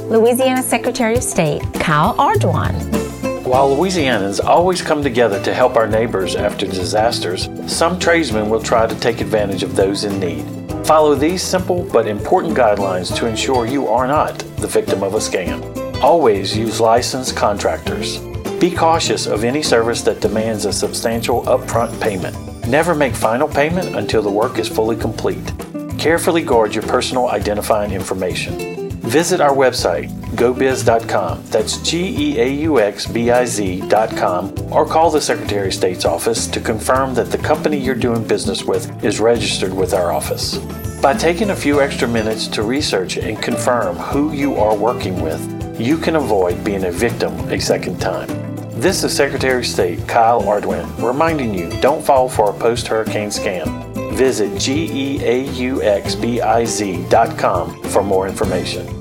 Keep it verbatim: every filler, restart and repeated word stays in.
Louisiana Secretary of State Kyle Ardoin. While Louisianans always come together to help our neighbors after disasters, some tradesmen will try to take advantage of those in need. Follow these simple but important guidelines to ensure you are not the victim of a scam. Always use licensed contractors. Be cautious of any service that demands a substantial upfront payment. Never make final payment until the work is fully complete. Carefully guard your personal identifying information. Visit our website, go biz dot com, that's G E A U X B I Z dot com, or call the Secretary of State's office to confirm that the company you're doing business with is registered with our office. By taking a few extra minutes to research and confirm who you are working with, you can avoid being a victim a second time. This is Secretary of State Kyle Ardoin reminding you, don't fall for a post-hurricane scam. Visit G E A U X B I Z dot com for more information.